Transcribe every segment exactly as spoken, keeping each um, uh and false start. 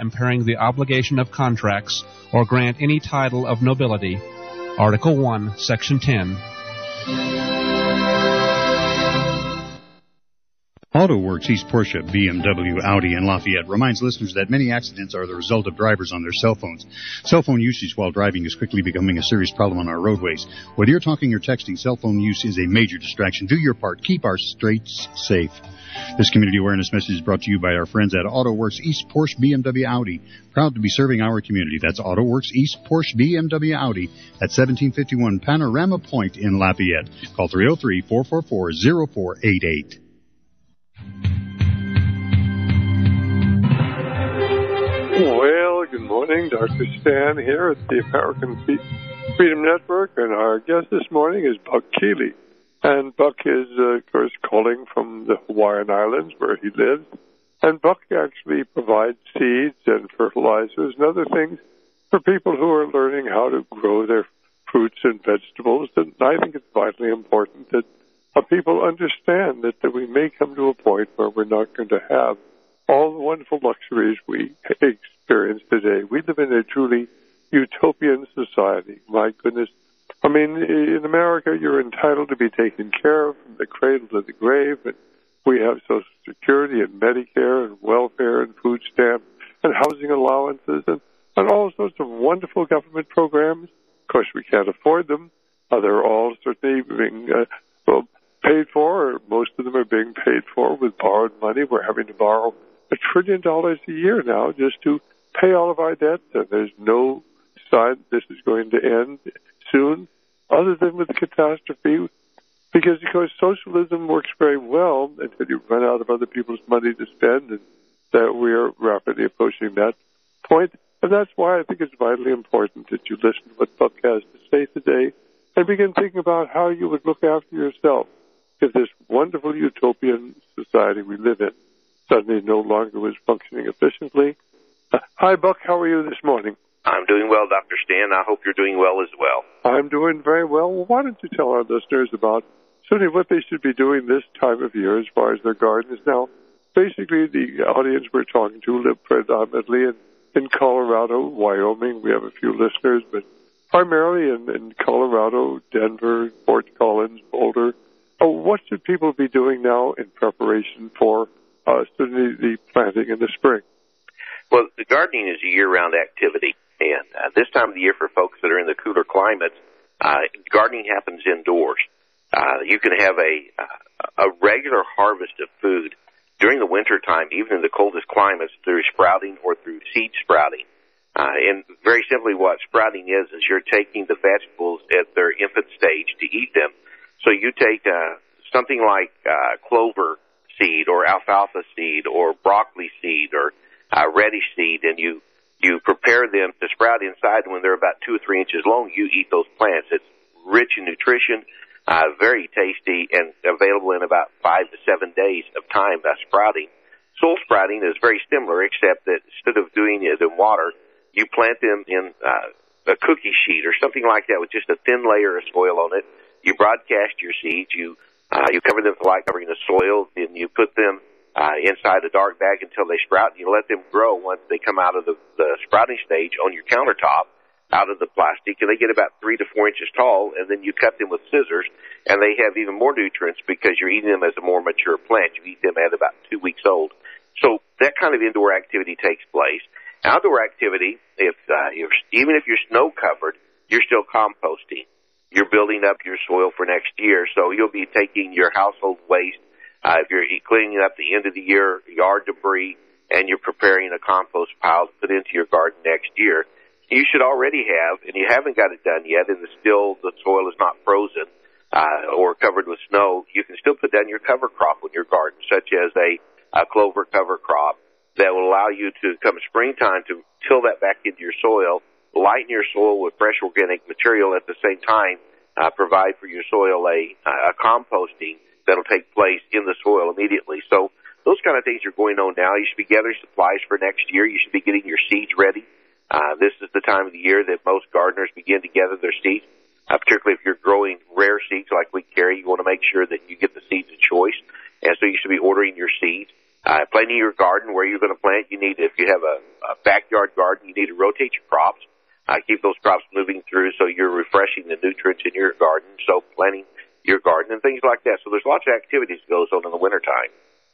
impairing the obligation of contracts or grant any title of nobility. Article one, Section ten. AutoWorks East Porsche, B M W, Audi, and Lafayette reminds listeners that many accidents are the result of drivers on their cell phones. Cell phone usage while driving is quickly becoming a serious problem on our roadways. Whether you're talking or texting, cell phone use is a major distraction. Do your part. Keep our streets safe. This community awareness message is brought to you by our friends at AutoWorks East Porsche, B M W, Audi. Proud to be serving our community. That's AutoWorks East Porsche, B M W, Audi at seventeen fifty-one Panorama Point in Lafayette. Call three oh three, four four four, oh four eight eight. Well, good morning. Doctor Stan here at the American Freedom Network, and our guest this morning is Buck Keeley. And Buck is, uh, of course, calling from the Hawaiian Islands where he lives. And Buck actually provides seeds and fertilizers and other things for people who are learning how to grow their fruits and vegetables. And I think it's vitally important that uh, people understand that, that we may come to a point where we're not going to have all the wonderful luxuries we experience today. We live in a truly utopian society. My goodness. I mean, in America, you're entitled to be taken care of from the cradle to the grave, and we have Social Security and Medicare and welfare and food stamps and housing allowances and, and all sorts of wonderful government programs. Of course, we can't afford them. Uh, they're all certainly being uh, well, paid for, or most of them are being paid for with borrowed money. We're having to borrow a trillion dollars a year now just to pay all of our debts, and there's no sign this is going to end soon, other than with the catastrophe, because, of course, socialism works very well until you run out of other people's money to spend, and that we are rapidly approaching that point. And that's why I think it's vitally important that you listen to what Buck has to say today and begin thinking about how you would look after yourself if this wonderful utopian society we live in suddenly no longer was functioning efficiently. Uh, hi, Buck. How are you this morning? I'm doing well, Doctor Stan. I hope you're doing well as well. I'm doing very well. Well, why don't you tell our listeners about certainly what they should be doing this time of year as far as their gardens? Now, basically, the audience we're talking to live predominantly in, in Colorado, Wyoming. We have a few listeners, but primarily in, in Colorado, Denver, Fort Collins, Boulder. Oh, what should people be doing now in preparation for uh, certainly the planting in the spring? Well, the gardening is a year-round activity, and uh, this time of the year for folks that are in the cooler climates, uh, gardening happens indoors. Uh, you can have a, a regular harvest of food during the winter time, even in the coldest climates, through sprouting or through seed sprouting. Uh, and very simply what sprouting is, is you're taking the vegetables at their infant stage to eat them. So you take uh, something like uh, clover seed or alfalfa seed or broccoli seed or uh, radish seed, and you you prepare them to sprout inside. When they're about two or three inches long, you eat those plants. It's rich in nutrition, uh, very tasty, and available in about five to seven days of time by sprouting. Soil sprouting is very similar, except that instead of doing it in water, you plant them in uh, a cookie sheet or something like that with just a thin layer of soil on it. You broadcast your seeds. You uh, you cover them like covering the soil, and you put them uh, inside a dark bag until they sprout. And you let them grow once they come out of the, the sprouting stage on your countertop, out of the plastic, and they get about three to four inches tall, and then you cut them with scissors, and they have even more nutrients because you're eating them as a more mature plant. You eat them at about two weeks old. So that kind of indoor activity takes place. Outdoor activity, if uh, you're, even if you're snow covered, you're still composting. You're building up your soil for next year, so you'll be taking your household waste. Uh, if you're cleaning up the end of the year yard debris, and you're preparing a compost pile to put into your garden next year, you should already have, and you haven't got it done yet, and the still the soil is not frozen uh, or covered with snow, you can still put down your cover crop in your garden, such as a, a clover cover crop that will allow you to, come springtime, to till that back into your soil, lighten your soil with fresh organic material, at the same time uh, provide for your soil a, a composting that will take place in the soil immediately. So those kind of things are going on now. You should be gathering supplies for next year. You should be getting your seeds ready. Uh, this is the time of the year that most gardeners begin to gather their seeds, uh, particularly if you're growing rare seeds like we carry. You want to make sure that you get the seeds of choice, and so you should be ordering your seeds. Uh, planting your garden, where you're going to plant, you need, if you have a, a back you need to rotate your crops, uh, keep those crops moving through so you're refreshing the nutrients in your garden, so planting your garden and things like that. So there's lots of activities that goes on in the wintertime.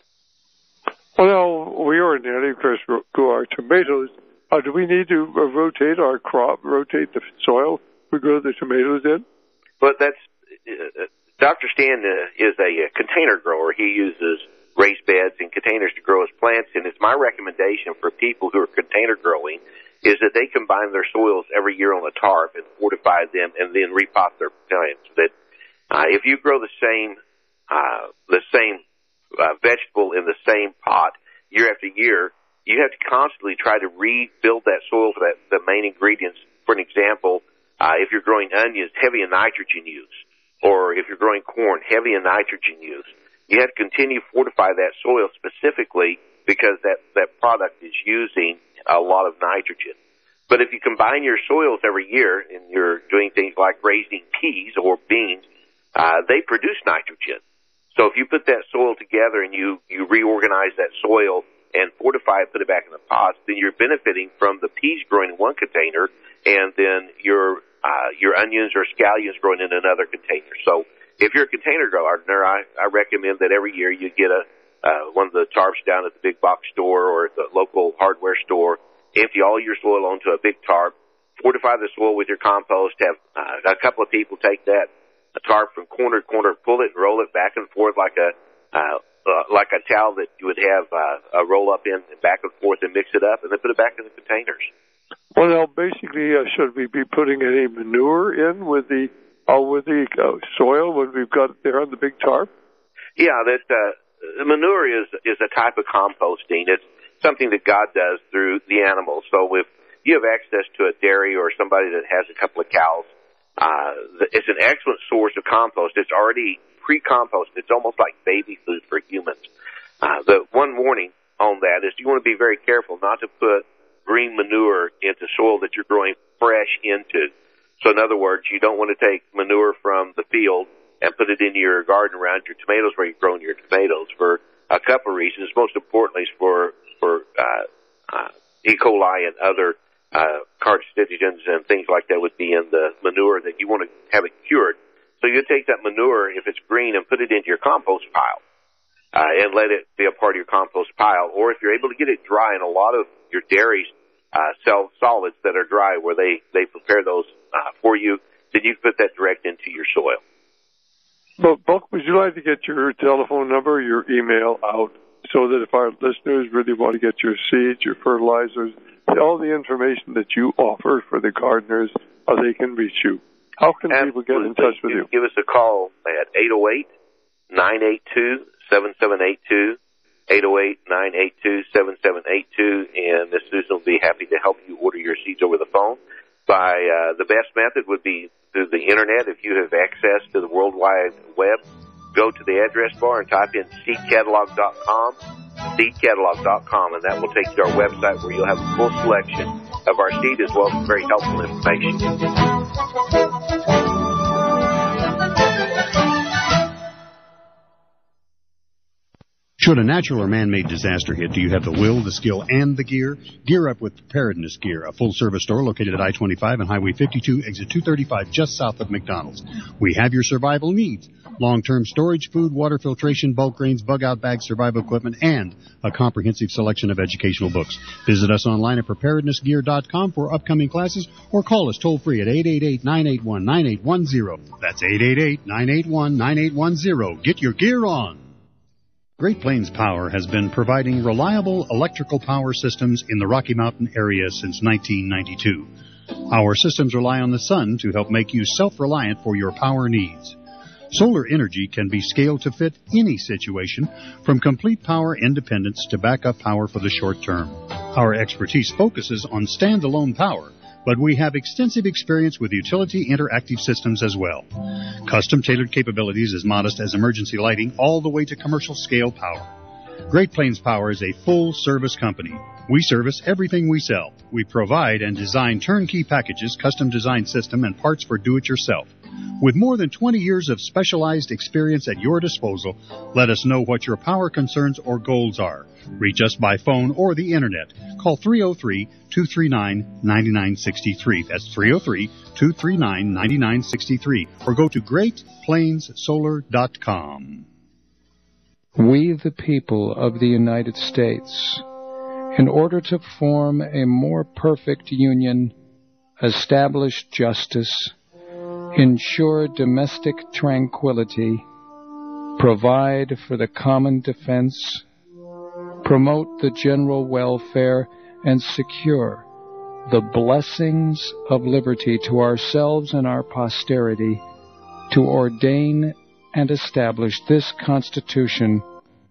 Well, now, we ordinarily, of course, grow our tomatoes. Uh, do we need to uh, rotate our crop, rotate the soil we grow the tomatoes in? But that's, uh, Doctor Stan uh, is a, a container grower. He uses raised beds and containers to grow his plants, and it's my recommendation for people who are container growing is that they combine their soils every year on a tarp and fortify them and then repot their plants. That uh, if you grow the same uh, the same uh, vegetable in the same pot year after year, you have to constantly try to rebuild that soil for that, the main ingredients. For an example, uh, if you're growing onions, heavy in nitrogen use, or if you're growing corn, heavy in nitrogen use, you have to continue to fortify that soil specifically because that, that product is using a lot of nitrogen. But if you combine your soils every year and you're doing things like raising peas or beans, uh, they produce nitrogen. So if you put that soil together and you, you reorganize that soil and fortify it, put it back in the pots, then you're benefiting from the peas growing in one container and then your, uh, your onions or scallions growing in another container. So if you're a container gardener, I, I recommend that every year you get a, uh, one of the tarps down at the big box store or at the local hardware store, empty all your soil onto a big tarp, fortify the soil with your compost, have, uh, a couple of people take that, a tarp from corner to corner, pull it and roll it back and forth like a, uh, uh, like a towel that you would have, uh, a roll up in and back and forth and mix it up and then put it back in the containers. Well, now, basically, uh, should we be putting any manure in with the, uh, with the uh, soil when we've got it there on the big tarp? Yeah, that, uh, manure is, is a type of composting. It's something that God does through the animals. So if you have access to a dairy or somebody that has a couple of cows, uh, it's an excellent source of compost. It's already pre-composted. It's almost like baby food for humans. Uh, the one warning on that is you want to be very careful not to put green manure into soil that you're growing fresh into. So in other words, you don't want to take manure from the field and put it into your garden around your tomatoes where you're growing your tomatoes for a couple of reasons. Most importantly is for, for, uh, uh, E. coli and other, uh, carcinogens and things like that would be in the manure that you want to have it cured. So you take that manure, if it's green, and put it into your compost pile, uh, and let it be a part of your compost pile. Or if you're able to get it dry, and a lot of your dairies, uh, sell solids that are dry where they, they prepare those, uh, for you, then you put that direct into your soil. Well, Buck, would you like to get your telephone number, your email out so that if our listeners really want to get your seeds, your fertilizers, all the information that you offer for the gardeners, uh, they can reach you? How can Absolutely. people get in touch with you? Give us a call at eight oh eight, nine eight two, seven seven eight two, eight oh eight, nine eight two, seven seven eight two, and Miss Susan will be happy to help you order your seeds over the phone. By uh, the best method would be through the Internet. If you have access to the World Wide Web, go to the address bar and type in seed catalog dot com, seed catalog dot com, and that will take you to our website where you'll have a full selection of our seed as well as very helpful information. Should a natural or man-made disaster hit, do you have the will, the skill, and the gear? Gear up with Preparedness Gear, a full-service store located at I twenty-five and Highway fifty-two, exit two thirty-five, just south of McDonald's. We have your survival needs: long-term storage, food, water filtration, bulk grains, bug-out bags, survival equipment, and a comprehensive selection of educational books. Visit us online at preparedness gear dot com for upcoming classes, or call us toll-free at eight eight eight, nine eight one, nine eight one zero. That's eight eight eight, nine eight one, nine eight one zero. Get your gear on. Great Plains Power has been providing reliable electrical power systems in the Rocky Mountain area since nineteen ninety-two. Our systems rely on the sun to help make you self-reliant for your power needs. Solar energy can be scaled to fit any situation, from complete power independence to backup power for the short term. Our expertise focuses on standalone power, but we have extensive experience with utility interactive systems as well. Custom-tailored capabilities as modest as emergency lighting all the way to commercial-scale power. Great Plains Power is a full-service company. We service everything we sell. We provide and design turnkey packages, custom design system, and parts for do-it-yourself. With more than twenty years of specialized experience at your disposal, let us know what your power concerns or goals are. Reach us by phone or the Internet. Call three oh three, two three nine, nine nine six three. That's three oh three, two three nine, nine nine six three. Or go to great plains solar dot com. We, the people of the United States, in order to form a more perfect union, establish justice, ensure domestic tranquility, provide for the common defense, promote the general welfare, and secure the blessings of liberty to ourselves and our posterity, to ordain and establish this Constitution.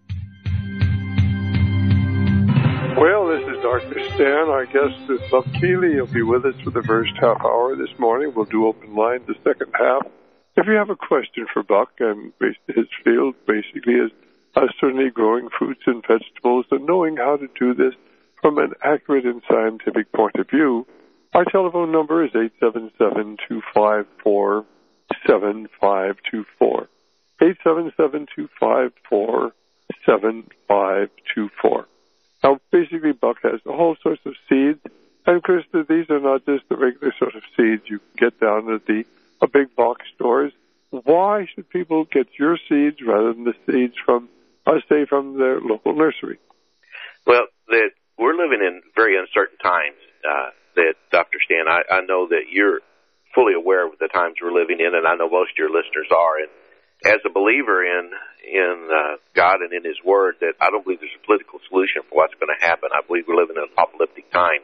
Well, this is Doctor Stan. Our guest is Buck Keeley. He'll be with us for the first half hour this morning. We'll do open line the second half. If you have a question for Buck, and his field basically is uh, certainly growing fruits and vegetables and knowing how to do this from an accurate and scientific point of view, our telephone number is eight seven seven, two five four, seven five two four. eight seven seven, two five four, seven five two four. Now, basically, Buck has a whole sorts of seeds, and of course, these are not just the regular sort of seeds you can get down at the uh, big box stores. Why should people get your seeds rather than the seeds from, uh, say, from their local nursery? Well, that we're living in very uncertain times. Uh, that Doctor Stan, I, I know that you're fully aware of the times we're living in, and I know most of your listeners are. And as a believer in in uh, God and in His Word, that I don't believe there's a political solution for what's going to happen. I believe we're living in apocalyptic times.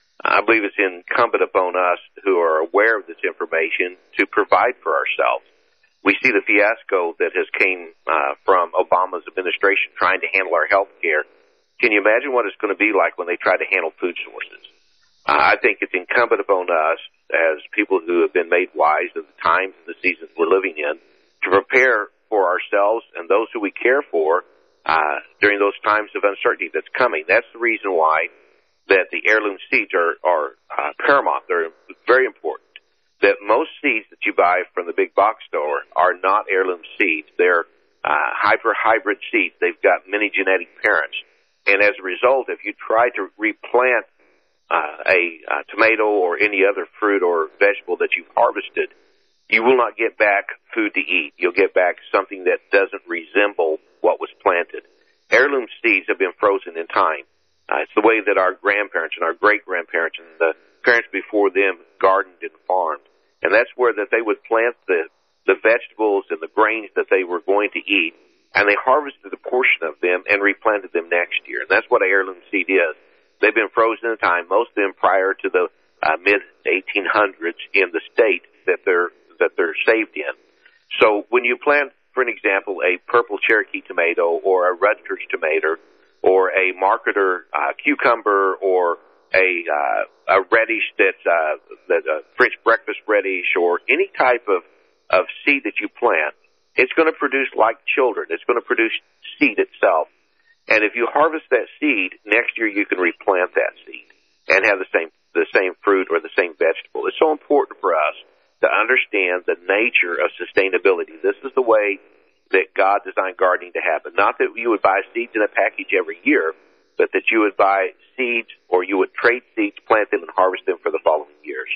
I believe it's incumbent upon us who are aware of this information to provide for ourselves. We see the fiasco that has came uh, from Obama's administration trying to handle our health care. Can you imagine what it's going to be like when they try to handle food sources? Uh, I think it's incumbent upon us as people who have been made wise of the times and the seasons we're living in to prepare for ourselves and those who we care for uh, during those times of uncertainty that's coming. That's the reason why that the heirloom seeds are, are uh, paramount. They're very important. That most seeds that you buy from the big box store are not heirloom seeds. They're uh, hyper-hybrid seeds. They've got many genetic parents. And as a result, if you try to replant uh, a, a tomato or any other fruit or vegetable that you've harvested, you will not get back food to eat. You'll get back something that doesn't resemble what was planted. Heirloom seeds have been frozen in time. Uh, it's the way that our grandparents and our great-grandparents and the parents before them gardened and farmed. And that's where that they would plant the, the vegetables and the grains that they were going to eat, and they harvested a portion of them and replanted them next year. And that's what an heirloom seed is. They've been frozen in time, most of them prior to the uh, mid eighteen hundreds in the state that they're that they're saved in. So when you plant, for an example, a purple Cherokee tomato or a Rutgers tomato or a marketer uh, cucumber or a uh, a radish that's uh, that a French breakfast radish or any type of of seed that you plant, it's going to produce like children. It's going to produce seed itself. And if you harvest that seed, next year you can replant that seed and have the same the same fruit or the same vegetable. It's so important for us to understand the nature of sustainability. This is the way that God designed gardening to happen. Not that you would buy seeds in a package every year, but that you would buy seeds or you would trade seeds, plant them, and harvest them for the following years.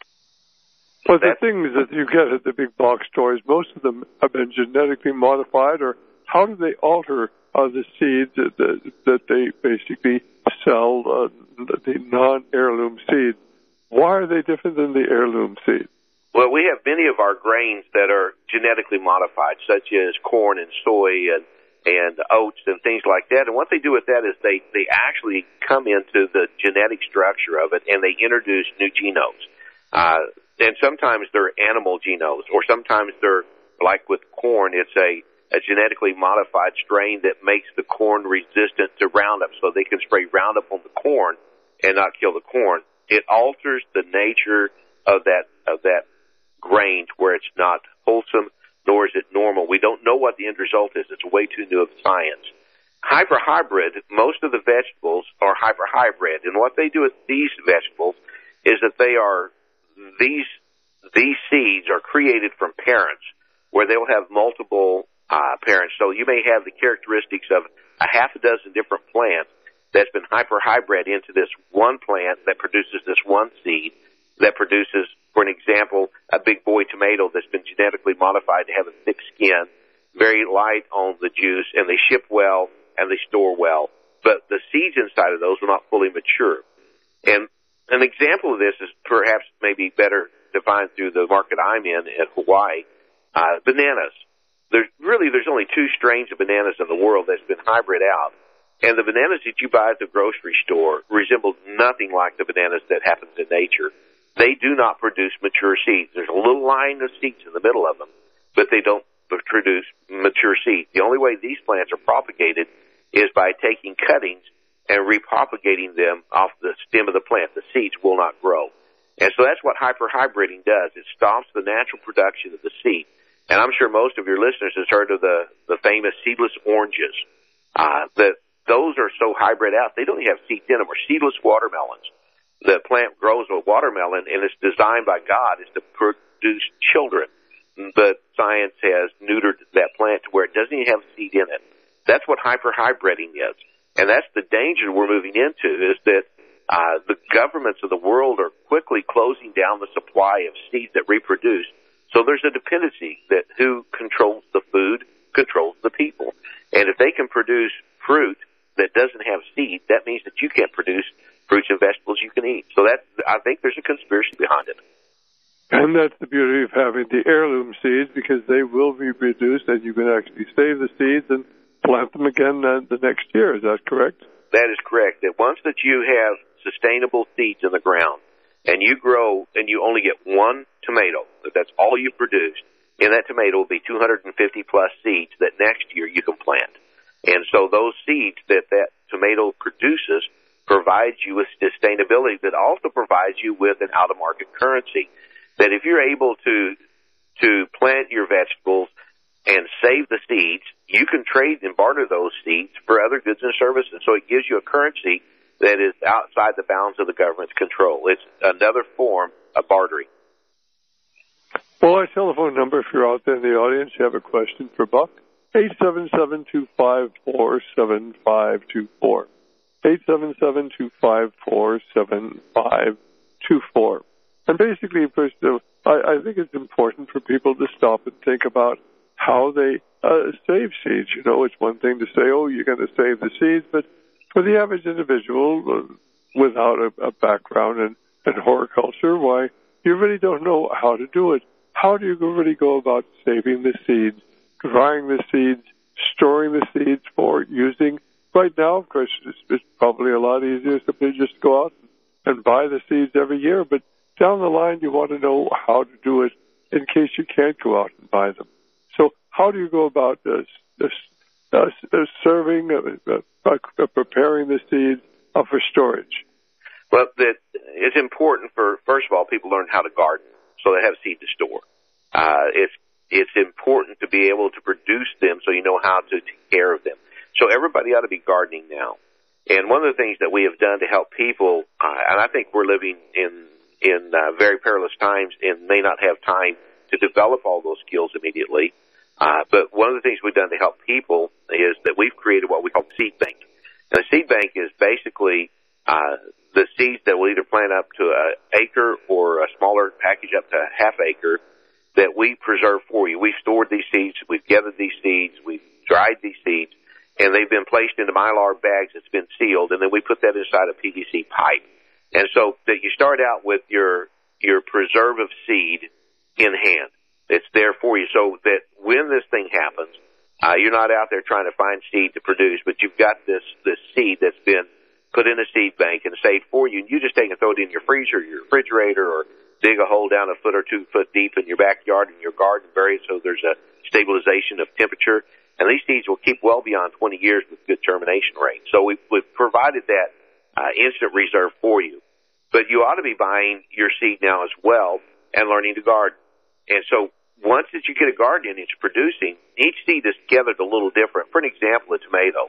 Well, the things that you get at the big box stores, most of them have been genetically modified, or how do they alter uh, the seeds that, that, that they basically sell, uh, the non-heirloom seeds? Why are they different than the heirloom seeds? Well, we have many of our grains that are genetically modified, such as corn and soy and, and oats and things like that. And what they do with that is they, they actually come into the genetic structure of it and they introduce new genomes. Uh, and sometimes they're animal genomes, or sometimes they're, like with corn, it's a, a genetically modified strain that makes the corn resistant to Roundup, so they can spray Roundup on the corn and not kill the corn. It alters the nature of that, of that grain to where it's not wholesome, nor is it normal. We don't know what the end result is. It's way too new of science. hyper-hybrid, most of the vegetables are hyper-hybrid. And what they do with these vegetables is that they are, these, these seeds are created from parents where they'll have multiple uh, parents. So you may have the characteristics of a half a dozen different plants that's been hyper-hybrid into this one plant that produces this one seed that produces, for an example, a big boy tomato that's been genetically modified to have a thick skin, very light on the juice, and they ship well and they store well. But the seeds inside of those are not fully mature. And an example of this is perhaps maybe better defined through the market I'm in at Hawaii. Uh, bananas. There's really, there's only two strains of bananas in the world that's been hybrid out. And the bananas that you buy at the grocery store resemble nothing like the bananas that happens in nature. They do not produce mature seeds. There's a little line of seeds in the middle of them, but they don't produce mature seeds. The only way these plants are propagated is by taking cuttings and repropagating them off the stem of the plant. The seeds will not grow. And so that's what hyper-hybriding does. It stops the natural production of the seed. And I'm sure most of your listeners has heard of the, the famous seedless oranges. Uh, that those are so hybrid out, they don't even have seeds in them, or seedless watermelons. The plant grows a watermelon, and it's designed by God is to produce children. But science has neutered that plant to where it doesn't even have seed in it. That's what hyper-hybriding is. And that's the danger we're moving into, is that uh, the governments of the world are quickly closing down the supply of seeds that reproduce. So there's a dependency that who controls the food controls the people. And if they can produce fruit that doesn't have seed, that means that you can't produce fruits and vegetables you can eat. So that, I think there's a conspiracy behind it. And that's the beauty of having the heirloom seeds, because they will be reproduced and you can actually save the seeds and plant them again uh, the next year. Is that correct? That is correct. That once that you have sustainable seeds in the ground and you grow and you only get one tomato, that that's all you produce, in that tomato will be two hundred fifty plus seeds that next year you can plant. And so those seeds that that tomato produces provides you with sustainability, that also provides you with an out-of-market currency. That if you're able to to plant your vegetables and save the seeds, you can trade and barter those seeds for other goods and services. So it gives you a currency that is outside the bounds of the government's control. It's another form of bartering. Well, our telephone number, if you're out there in the audience, you have a question for Buck, eight seven seven, two five four, seven five two four. eight seven seven, two five four, seven five two four. And basically, first, uh, I, I think it's important for people to stop and think about how they uh, save seeds. You know, it's one thing to say, oh, you're going to save the seeds, but for the average individual uh, without a, a background in, in horticulture, why, you really don't know how to do it. How do you really go about saving the seeds, drying the seeds, storing the seeds for using? Right now, of course, it's, it's probably a lot easier simply just to go out and buy the seeds every year, but down the line, you want to know how to do it in case you can't go out and buy them. So how do you go about this, this uh, uh, serving, uh, uh, preparing the seeds uh, for storage? Well, that it's important for, first of all, people learn how to garden so they have seed to store. Uh, it's, it's important to be able to produce them so you know how to take care of them. So everybody ought to be gardening now. And one of the things that we have done to help people, uh, and I think we're living in in uh, very perilous times and may not have time to develop all those skills immediately. Uh, but one of the things we've done to help people is that we've created what we call seed bank. And a seed bank is basically uh, the seeds that will either plant up to an acre or a smaller package up to a half acre that we preserve for you. We've stored these seeds, we've gathered these seeds, we've dried these seeds, and they've been placed into Mylar bags that's been sealed, and then we put that inside a P V C pipe. And so that you start out with your your preserve of seed in hand. It's there for you so that when this thing happens, uh, you're not out there trying to find seed to produce, but you've got this, this seed that's been put in a seed bank and saved for you, and you just take and throw it in your freezer, your refrigerator, or dig a hole down a foot or two foot deep in your backyard in your garden, bury it so there's a stabilization of temperature. And these seeds will keep well beyond twenty years with good germination rate. So we've, we've provided that Uh, instant reserve for you. But you ought to be buying your seed now as well and learning to garden. And so once that you get a garden and it's producing, each seed is gathered a little different. For an example, a tomato.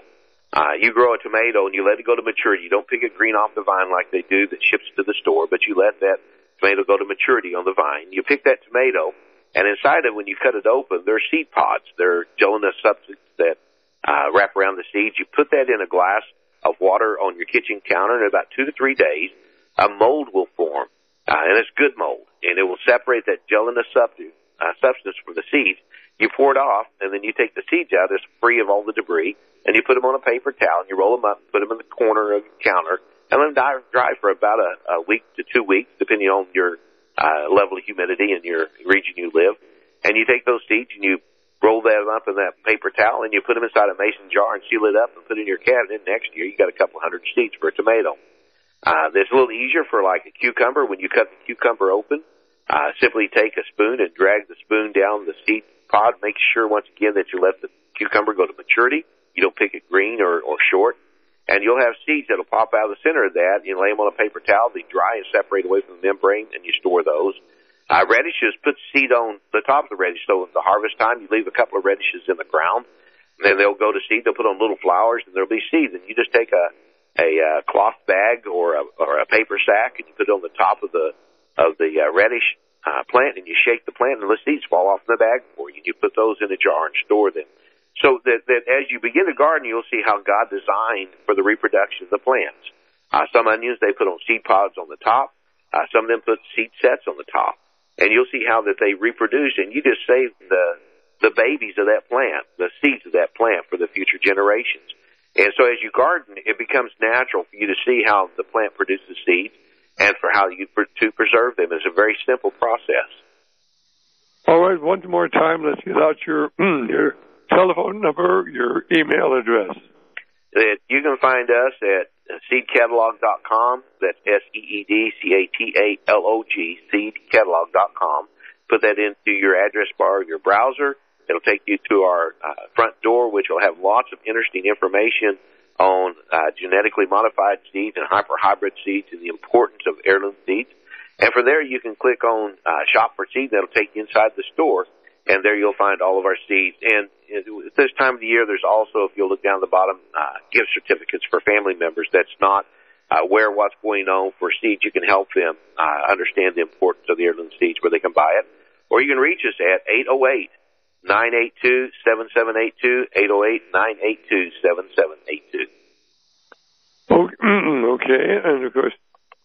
Uh, you grow a tomato and you let it go to maturity. You don't pick it green off the vine like they do that ships to the store, but you let that tomato go to maturity on the vine. You pick that tomato, and inside it, when you cut it open, there are seed pods. There are gelatinous substances that uh, wrap around the seeds. You put that in a glass of water on your kitchen counter, and in about two to three days, a mold will form, uh, and it's good mold, and it will separate that gelatinous substance, uh, substance from the seeds. You pour it off, and then you take the seeds out. It's free of all the debris, and you put them on a paper towel, and you roll them up, put them in the corner of the counter, and let them die, dry for about a, a week to two weeks, depending on your uh, level of humidity in your region you live. And you take those seeds, and you roll them up in that paper towel, and you put them inside a mason jar and seal it up and put it in your cabinet. Next year, you got a couple hundred seeds for a tomato. Uh, it's a little easier for like a cucumber. When you cut the cucumber open, uh, simply take a spoon and drag the spoon down the seed pod. Make sure, once again, that you let the cucumber go to maturity. You don't pick it green or, or short. And you'll have seeds that'll pop out of the center of that. You lay them on a paper towel. They dry and separate away from the membrane, and you store those. Uh, radishes, put seed on the top of the radish. So at the harvest time, you leave a couple of radishes in the ground, and then they'll go to seed. They'll put on little flowers, and there'll be seeds. And you just take a, a uh, cloth bag or a, or a paper sack, and you put it on the top of the of the uh, radish uh, plant, and you shake the plant, and the seeds fall off in the bag for you. You put those in a jar and store them. So that, that as you begin to garden, you'll see how God designed for the reproduction of the plants. Uh, some onions, they put on seed pods on the top. Uh, some of them put seed sets on the top. And you'll see how that they reproduce, and you just save the the babies of that plant, the seeds of that plant for the future generations. And so as you garden, it becomes natural for you to see how the plant produces seeds and for how you to preserve them. It's a very simple process. All right, one more time, let's get out your your telephone number, your email address. That you can find us at seed catalog dot com. That's S E E D C A T A L O G, seed catalog dot com. Put that into your address bar of your browser. It'll take you to our uh, front door, which will have lots of interesting information on uh, genetically modified seeds and hyper-hybrid seeds and the importance of heirloom seeds. And from there, you can click on uh, Shop for Seed. That'll take you inside the store, and there you'll find all of our seeds. And at this time of the year, there's also, if you'll look down the bottom, uh, gift certificates for family members that's not uh, aware of what's going on for seeds. You can help them uh, understand the importance of the heirloom seeds where they can buy it. Or you can reach us at eight oh eight, nine eight two, seven seven eight two, eight oh eight, nine eight two, seven seven eight two. Okay, and of course,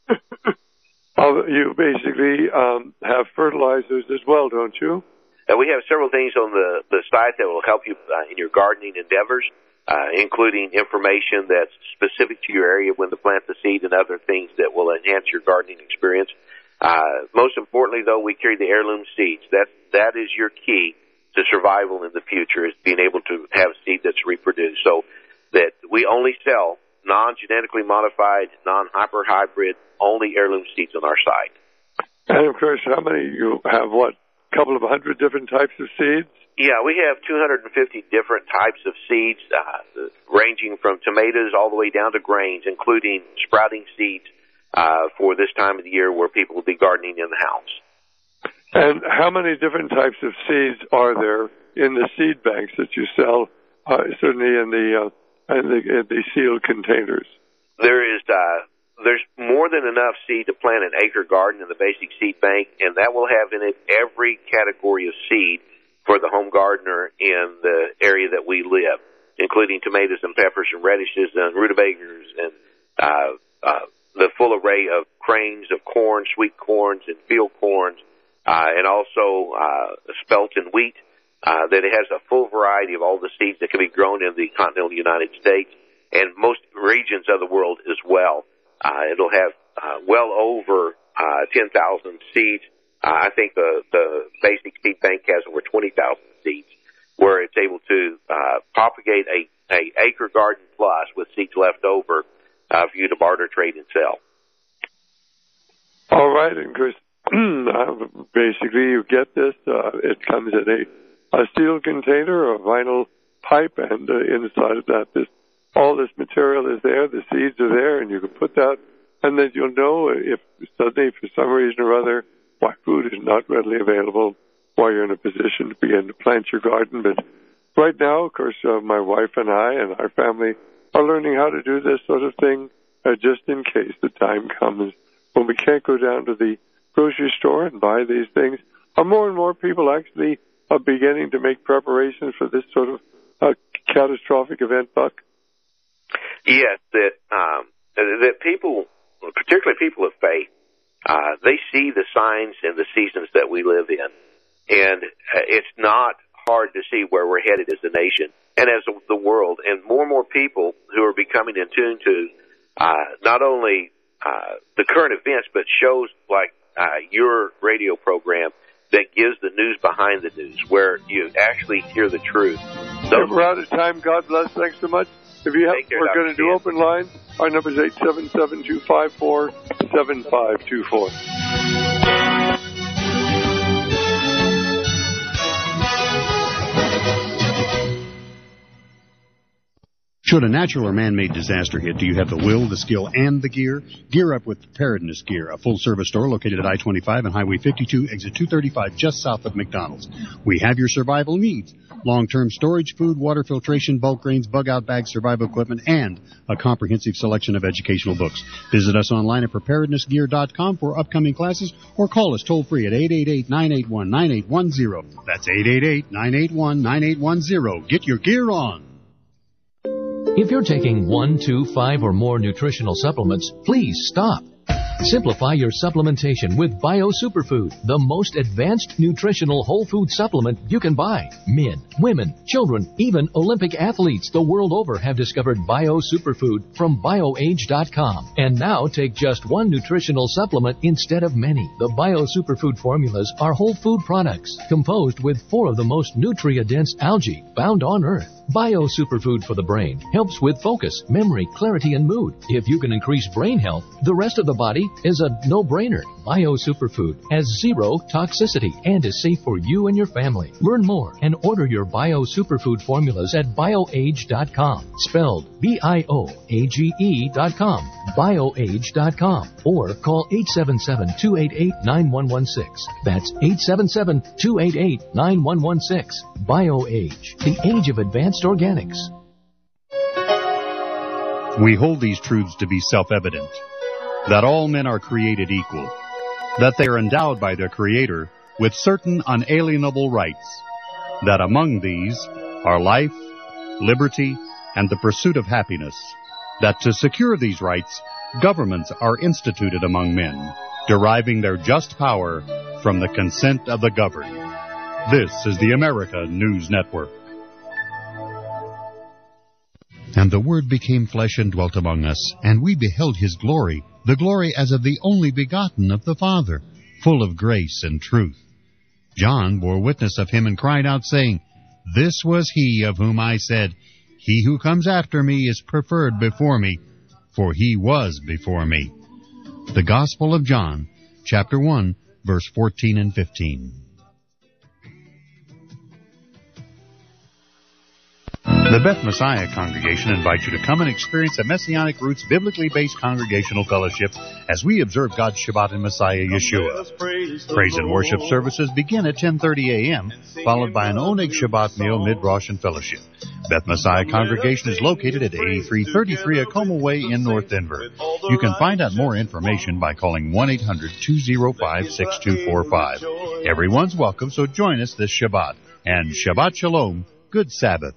you basically um, have fertilizers as well, don't you? And we have several things on the, the site that will help you uh, in your gardening endeavors, uh, including information that's specific to your area when to plant the seed and other things that will enhance your gardening experience. Uh, most importantly, though, we carry the heirloom seeds. That, that is your key to survival in the future, is being able to have seed that's reproduced. So that we only sell non-genetically modified, non-hyper-hybrid, only heirloom seeds on our site. And, of course, how many you have, what, a couple of hundred different types of seeds? Yeah, we have two hundred fifty different types of seeds, uh, ranging from tomatoes all the way down to grains, including sprouting seeds uh, for this time of the year where people will be gardening in the house. And how many different types of seeds are there in the seed banks that you sell, uh, certainly in the, uh, in the in the sealed containers? There is uh, there's more than enough seed to plant an acre garden in the basic seed bank, and that will have in it every category of seed for the home gardener in the area that we live, including tomatoes and peppers and radishes and rutabagas and uh, uh, the full array of cranes of corn, sweet corns, and field corns, uh, and also uh, spelt and wheat. Uh, that it has a full variety of all the seeds that can be grown in the continental United States and most regions of the world as well. Uh, it'll have uh, well over uh, ten thousand seeds. Uh, I think the, the basic seed bank has over twenty thousand seeds, where it's able to uh, propagate a, a acre garden plus with seeds left over uh, for you to barter, trade, and sell. All right, and Chris, basically you get this. Uh, it comes in a a steel container, a vinyl pipe, and uh, inside of that, this all this material is there. The seeds are there, and you can put that, and then you'll know if suddenly, for some reason or other, why food is not readily available, why you're in a position to begin to plant your garden. But right now, of course, uh, my wife and I and our family are learning how to do this sort of thing uh, just in case the time comes when we can't go down to the grocery store and buy these things. Are more and more people actually are beginning to make preparations for this sort of uh, catastrophic event, Buck? Yes, that um, that people, particularly people of faith, uh, they see the signs and the seasons that we live in, and uh, it's not hard to see where we're headed as a nation and as the world, and more and more people who are becoming in tune to uh, not only uh, the current events, but shows like uh, your radio program that gives the news behind the news, where you actually hear the truth. So, we're out of time. God bless. Thanks so much. If you have, care, we're going to do open lines. Our number is eight seven seven, two five four, seven five two four. Should a natural or man-made disaster hit, do you have the will, the skill, and the gear? Gear up with Preparedness Gear, a full-service store located at I twenty-five and Highway fifty-two, exit two thirty-five, just south of McDonald's. We have your survival needs: long-term storage, food, water filtration, bulk grains, bug-out bags, survival equipment, and a comprehensive selection of educational books. Visit us online at preparedness gear dot com for upcoming classes, or call us toll-free at eight eight eight, nine eight one, nine eight one zero. That's eight eight eight, nine eight one, nine eight one zero. Get your gear on. If you're taking one, two, five, or more nutritional supplements, please stop. Simplify your supplementation with Bio Superfood, the most advanced nutritional whole food supplement you can buy. Men, women, children, even Olympic athletes the world over have discovered Bio Superfood from bio age dot com. And now take just one nutritional supplement instead of many. The Bio Superfood formulas are whole food products composed with four of the most nutrient-dense algae found on Earth. Bio Superfood for the brain helps with focus, memory, clarity, and mood. If you can increase brain health, the rest of the body is a no-brainer. Bio Superfood has zero toxicity and is safe for you and your family. Learn more and order your Bio Superfood formulas at bio age dot com. Spelled B I O A G E dot com. bio age dot com. Or call eight seven seven, two eight eight, nine one one six. That's eight seven seven, two eight eight, nine one one six. BioAge, the age of advanced organics. We hold these truths to be self-evident, that all men are created equal, that they are endowed by their Creator with certain unalienable rights, that among these are life, liberty, and the pursuit of happiness, that to secure these rights, governments are instituted among men, deriving their just power from the consent of the governed. This is the America News Network. And the Word became flesh and dwelt among us, and we beheld His glory, the glory as of the only begotten of the Father, full of grace and truth. John bore witness of Him and cried out, saying, This was He of whom I said, He who comes after me is preferred before me, for He was before me. The Gospel of John, chapter one, verse fourteen and fifteen. The Beth Messiah Congregation invites you to come and experience a Messianic Roots biblically based congregational fellowship as we observe God's Shabbat in Messiah Yeshua. Praise and worship services begin at ten thirty a.m., followed by an Oneg Shabbat meal, mid-Rosh, and fellowship. Beth Messiah Congregation is located at eighty-three thirty-three Acoma Way in North Denver. You can find out more information by calling one eight hundred, two oh five, six two four five. Everyone's welcome, so join us this Shabbat. And Shabbat Shalom, good Sabbath.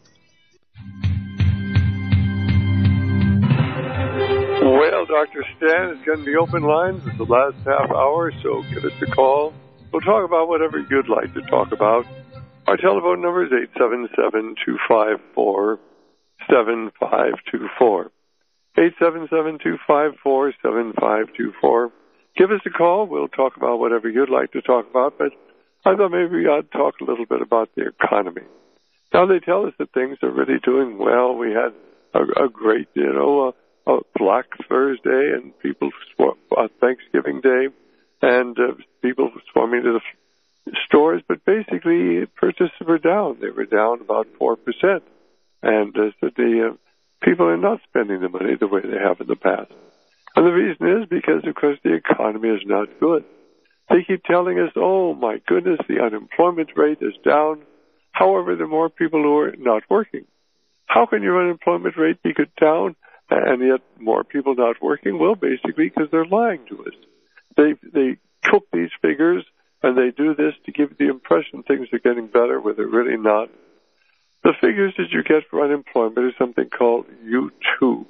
Well, Doctor Stan, it's going to be open lines. It's the last half hour, so give us a call. We'll talk about whatever you'd like to talk about. Our telephone number is eight seven seven, two five four, seven five two four. eight seven seven, two five four, seven five two four. Give us a call. We'll talk about whatever you'd like to talk about, but I thought maybe I'd talk a little bit about the economy. Now, they tell us that things are really doing well. We had a, a great, you know, a, a Black Thursday and people swarm, uh, Thanksgiving Day, and uh, people swarming to the stores. But basically, purchases were down. They were down about four percent. And uh, so the uh, people are not spending the money the way they have in the past. And the reason is because, of course, the economy is not good. They keep telling us, oh, my goodness, the unemployment rate is down. However, there are more people who are not working. How can your unemployment rate be cut down and yet more people not working? Well, basically because they're lying to us. They they cook these figures and they do this to give the impression things are getting better where they're really not. The figures that you get for unemployment is something called U two.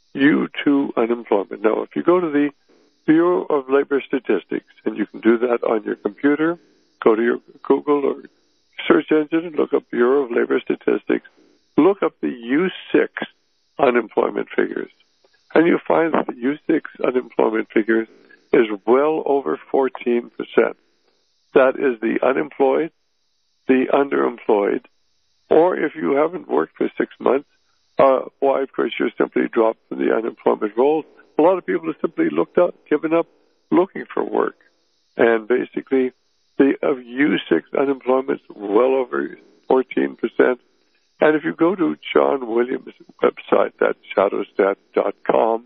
U two unemployment. Now, if you go to the Bureau of Labor Statistics, and you can do that on your computer, go to your Google or search engine and look up Bureau of Labor Statistics, look up the U six unemployment figures, and you find that the U six unemployment figures is well over fourteen percent. That is the unemployed, the underemployed, or if you haven't worked for six months, uh, why, of course, you're simply dropped from the unemployment rolls. A lot of people have simply looked up, given up looking for work. And basically, the of U six unemployment is well over fourteen percent. And if you go to John Williams' website, that's shadowstat dot com,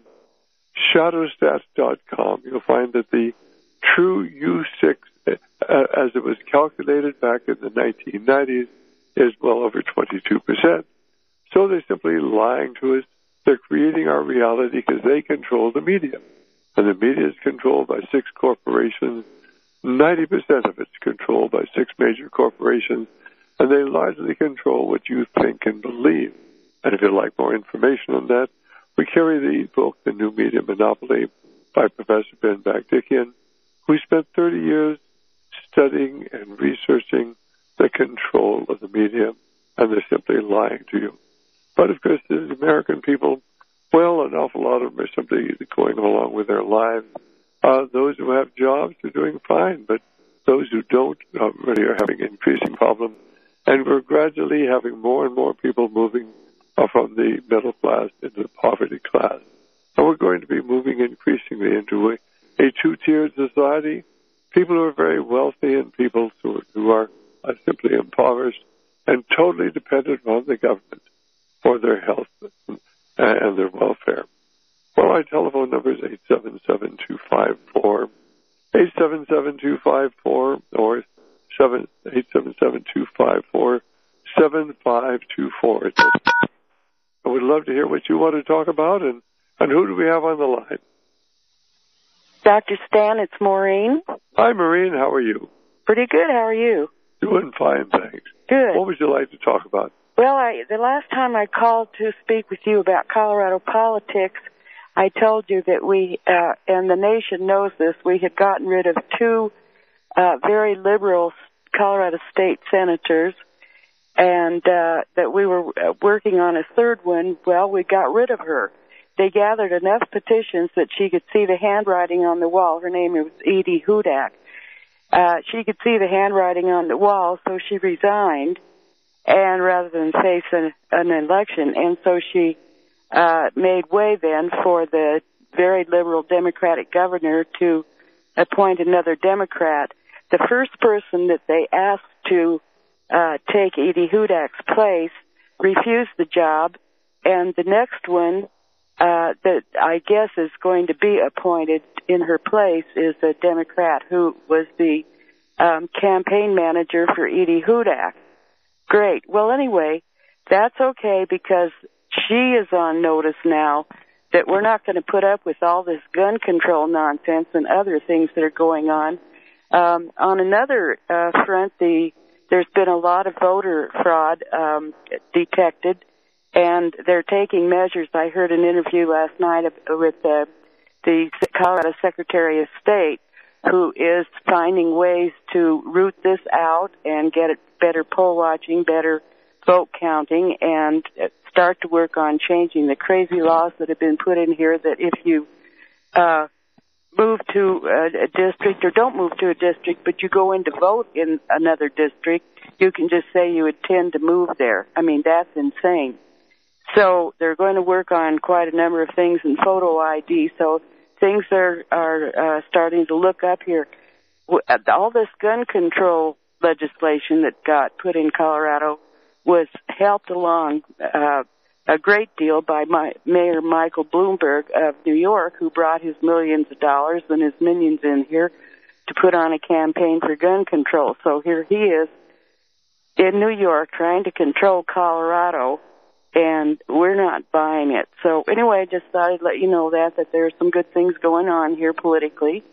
shadowstat dot com, you'll find that the true U six, uh, as it was calculated back in the nineteen nineties, is well over twenty-two percent. So they're simply lying to us. They're creating our reality because they control the media. And the media is controlled by six corporations. ninety percent of it's controlled by six major corporations. And they largely control what you think and believe. And if you'd like more information on that, we carry the book, The New Media Monopoly, by Professor Ben Bagdikian, who spent thirty years studying and researching the control of the media, and they're simply lying to you. But, of course, the American people, well, an awful lot of them are simply going along with their lives. Uh, those who have jobs are doing fine, but those who don't uh, really are having increasing problems. And we're gradually having more and more people moving uh, from the middle class into the poverty class. And we're going to be moving increasingly into a, a two-tiered society. People who are very wealthy and people who, who are uh, simply impoverished and totally dependent on the government for their health and their welfare. Well, our telephone number is eight seven seven, two five four, eight seven seven, two five four or eight seven seven, two five four, seven five two four. I would love to hear what you want to talk about, and, and who do we have on the line? Doctor Stan, it's Maureen. Hi, Maureen. How are you? Pretty good. How are you? Doing fine, thanks. Good. What would you like to talk about? Well, I, the last time I called to speak with you about Colorado politics, I told you that we, uh, and the nation knows this, we had gotten rid of two uh, very liberal Colorado state senators, and uh, that we were working on a third one. Well, we got rid of her. They gathered enough petitions that she could see the handwriting on the wall. Her name was Edie Hudak. Uh, she could see the handwriting on the wall, so she resigned, and rather than face an, an election, and so she uh, made way then for the very liberal Democratic governor to appoint another Democrat. The first person that they asked to uh, take Edie Hudak's place refused the job, and the next one uh, that I guess is going to be appointed in her place is a Democrat who was the um, campaign manager for Edie Hudak. Great. Well, anyway, that's okay because she is on notice now that we're not going to put up with all this gun control nonsense and other things that are going on. Um, on another uh, front, the there's been a lot of voter fraud um, detected, and they're taking measures. I heard an interview last night with uh, the Colorado Secretary of State, who is finding ways to root this out and get it better poll watching, better vote counting, and start to work on changing the crazy laws that have been put in here that if you uh, move to a, a district, or don't move to a district, but you go in to vote in another district, you can just say you intend to move there. I mean, that's insane. So they're going to work on quite a number of things in photo I D, so things are, are uh, starting to look up here. All this gun control legislation that got put in Colorado was helped along uh, a great deal by my, Mayor Michael Bloomberg of New York, who brought his millions of dollars and his minions in here to put on a campaign for gun control. So here he is in New York trying to control Colorado, and we're not buying it. So anyway, I just thought I'd let you know that, that there are some good things going on here politically.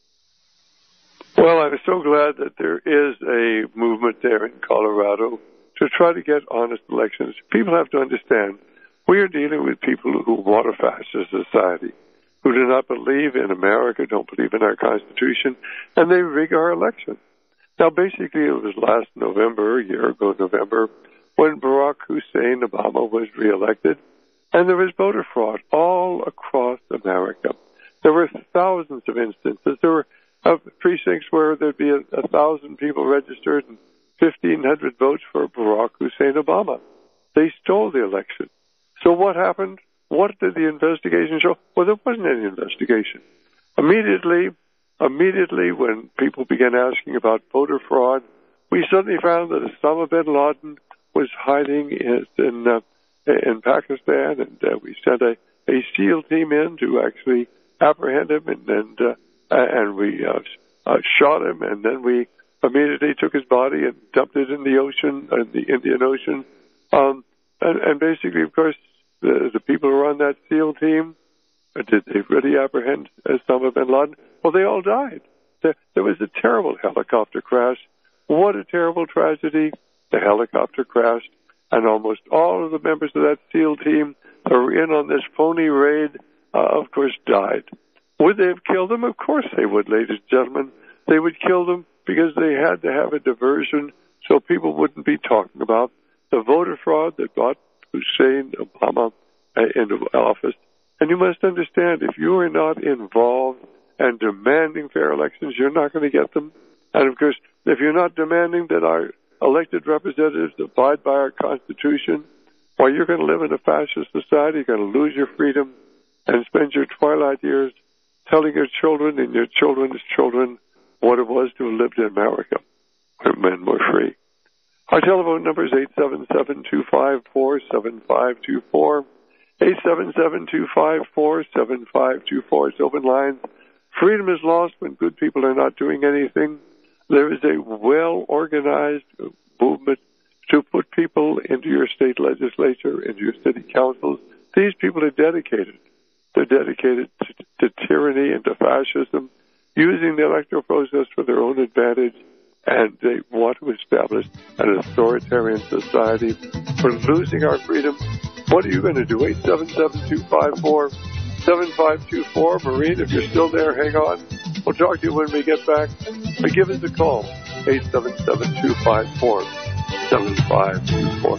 Well, I'm so glad that there is a movement there in Colorado to try to get honest elections. People have to understand we are dealing with people who want a fascist society, who do not believe in America, don't believe in our Constitution, and they rig our election. Now, basically, it was last November, a year ago November, when Barack Hussein Obama was reelected, and there was voter fraud all across America. There were thousands of instances. There were uh, precincts where there'd be a, a thousand people registered and fifteen hundred votes for Barack Hussein Obama. They stole the election. So what happened? What did the investigation show? Well, there wasn't any investigation. Immediately, immediately when people began asking about voter fraud, we suddenly found that Osama bin Laden was hiding in in, uh, in Pakistan, and uh, we sent a, a SEAL team in to actually apprehend him, and and, uh, and we uh, uh, shot him, and then we immediately took his body and dumped it in the ocean, in the Indian Ocean. Um, and, and basically, of course, the, the people who were on that SEAL team, uh, did they really apprehend Osama bin Laden? Well, they all died. There, there was a terrible helicopter crash. What a terrible tragedy. The helicopter crashed, and almost all of the members of that SEAL team that were in on this phony raid, uh, of course, died. Would they have killed them? Of course they would, ladies and gentlemen. They would kill them because they had to have a diversion so people wouldn't be talking about the voter fraud that got Hussein Obama uh, into office. And you must understand, if you are not involved and demanding fair elections, you're not going to get them. And, of course, if you're not demanding that our elected representatives abide by our Constitution, well, you're going to live in a fascist society. You're going to lose your freedom and spend your twilight years telling your children and your children's children what it was to have lived in America, where men were free. Our telephone number is eight seven seven, two five four, seven five two four, eight seven seven, two five four, seven five two four. It's open lines. Freedom is lost when good people are not doing anything. There is a well-organized movement to put people into your state legislature, into your city councils. These people are dedicated. They're dedicated to, to tyranny and to fascism, using the electoral process for their own advantage, and they want to establish an authoritarian society. We're losing our freedom. What are you going to do? eight seven seven, two five four, seven five two four. Maureen, if you're still there, hang on. We'll talk to you when we get back. But give us a call, eight seven seven, two five four, seven five two four.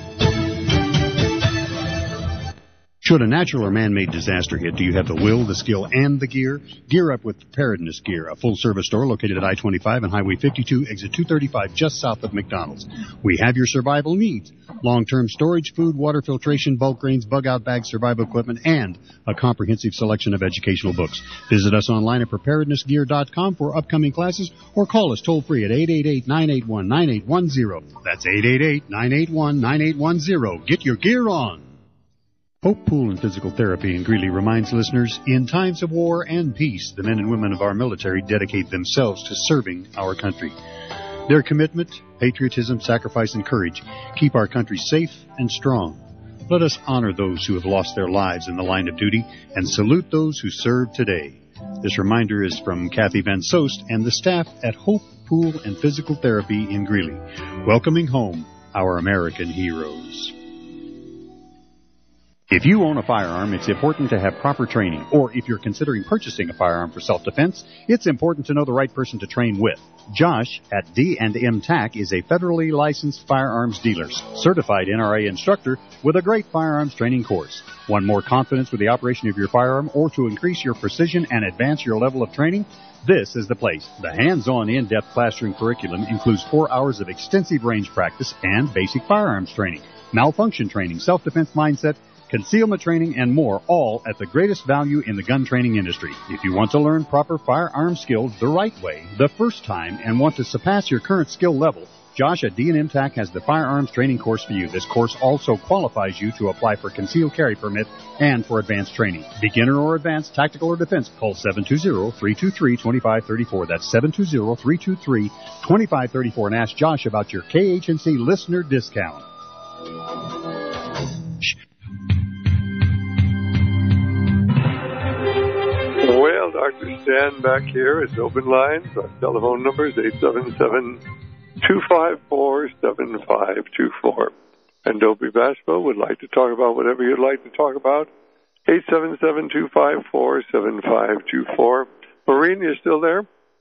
Should a natural or man-made disaster hit, do you have the will, the skill, and the gear? Gear up with Preparedness Gear, a full-service store located at I twenty-five and Highway fifty-two, exit two thirty-five, just south of McDonald's. We have your survival needs: long-term storage, food, water filtration, bulk grains, bug-out bags, survival equipment, and a comprehensive selection of educational books. Visit us online at preparedness gear dot com for upcoming classes, or call us toll-free at eight eight eight, nine eight one, nine eight one zero. That's eight eight eight, nine eight one, nine eight one zero. Get your gear on. Hope Pool and Physical Therapy in Greeley reminds listeners, in times of war and peace, the men and women of our military dedicate themselves to serving our country. Their commitment, patriotism, sacrifice, and courage keep our country safe and strong. Let us honor those who have lost their lives in the line of duty and salute those who serve today. This reminder is from Kathy Van Soest and the staff at Hope Pool and Physical Therapy in Greeley, welcoming home our American heroes. If you own a firearm, it's important to have proper training. Or if you're considering purchasing a firearm for self-defense, it's important to know the right person to train with. Josh at D and M T A C is a federally licensed firearms dealer, certified N R A instructor with a great firearms training course. Want more confidence with the operation of your firearm or to increase your precision and advance your level of training? This is the place. The hands-on in-depth classroom curriculum includes four hours of extensive range practice and basic firearms training, malfunction training, self-defense mindset, concealment training, and more, all at the greatest value in the gun training industry. If you want to learn proper firearm skills the right way, the first time, and want to surpass your current skill level, Josh at D and M T A C has the firearms training course for you. This course also qualifies you to apply for concealed carry permit and for advanced training. Beginner or advanced, tactical or defense, call seven two zero, three two three, two five three four. That's seven two zero, three two three, two five three four, and ask Josh about your K H N C listener discount. Doctor Stan back here. It's open lines. Our telephone number is eight seven seven, two five four, seven five two four. And don't be bashful. Would like to talk about whatever you'd like to talk about. eight seven seven, two five four, seven five two four. Maureen, you still there?